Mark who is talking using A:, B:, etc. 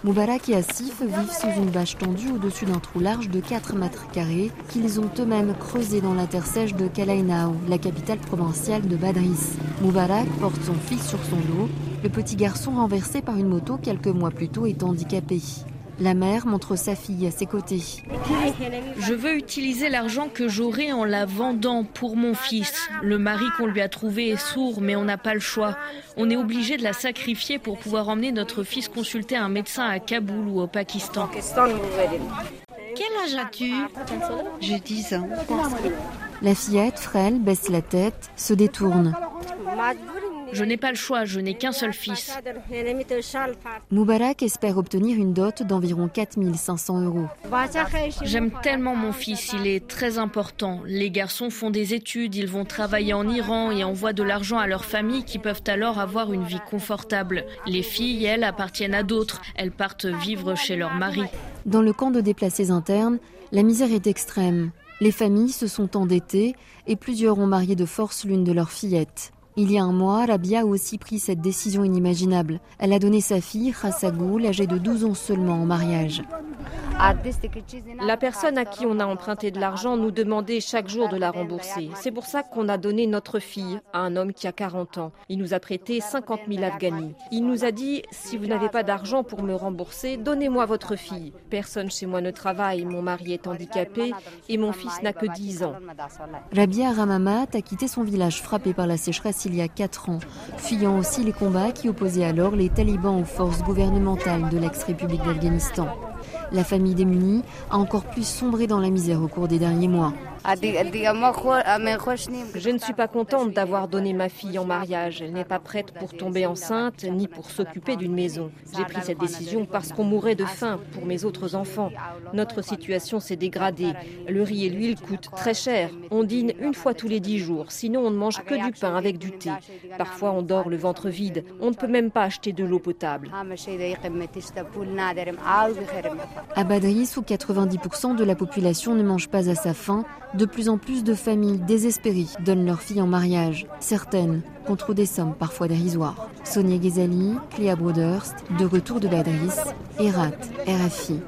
A: Moubarak et Asif vivent sous une bâche tendue au-dessus d'un trou large de 4 mètres carrés qu'ils ont eux-mêmes creusé dans la terre sèche de Kalainao, la capitale provinciale de Badris. Moubarak porte son fils sur son dos. Le petit garçon renversé par une moto quelques mois plus tôt est handicapé. La mère montre sa fille à ses côtés.
B: Je veux utiliser l'argent que j'aurai en la vendant pour mon fils. Le mari qu'on lui a trouvé est sourd, mais on n'a pas le choix. On est obligé de la sacrifier pour pouvoir emmener notre fils consulter un médecin à Kaboul ou au Pakistan.
C: Quel âge as-tu?
D: J'ai 10 ans.
A: La fillette, frêle, baisse la tête, se détourne.
B: Je n'ai pas le choix, je n'ai qu'un seul fils.
A: Moubarak espère obtenir une dot d'environ 4 500 €.
B: J'aime tellement mon fils, il est très important. Les garçons font des études, ils vont travailler en Iran et envoient de l'argent à leurs familles qui peuvent alors avoir une vie confortable. Les filles, elles, appartiennent à d'autres. Elles partent vivre chez leur mari.
A: Dans le camp de déplacés internes, la misère est extrême. Les familles se sont endettées et plusieurs ont marié de force l'une de leurs fillettes. Il y a un mois, Rabia a aussi pris cette décision inimaginable. Elle a donné sa fille, Khassagoul, âgée de 12 ans seulement, en mariage.
E: La personne à qui on a emprunté de l'argent nous demandait chaque jour de la rembourser. C'est pour ça qu'on a donné notre fille à un homme qui a 40 ans. Il nous a prêté 50 000 afghanis. Il nous a dit « Si vous n'avez pas d'argent pour me rembourser, donnez-moi votre fille. Personne chez moi ne travaille, mon mari est handicapé et mon fils n'a que 10 ans. »
A: Rabia Ramamat a quitté son village frappé par la sécheresse il y a 4 ans, fuyant aussi les combats qui opposaient alors les talibans aux forces gouvernementales de l'ex-République d'Afghanistan. La famille démunie a encore plus sombré dans la misère au cours des derniers mois.
E: Je ne suis pas contente d'avoir donné ma fille en mariage. Elle n'est pas prête pour tomber enceinte ni pour s'occuper d'une maison. J'ai pris cette décision parce qu'on mourrait de faim pour mes autres enfants. Notre situation s'est dégradée. Le riz et l'huile coûtent très cher. On dîne une fois tous les 10 jours. Sinon, on ne mange que du pain avec du thé. Parfois, on dort le ventre vide. On ne peut même pas acheter de l'eau potable.
A: À Badris, où 90% de la population ne mange pas à sa faim, de plus en plus de familles désespérées donnent leurs filles en mariage. Certaines contre des sommes parfois dérisoires. Sonia Ghezali, Cléa Broderst, de retour de Badris, Herat, RFI.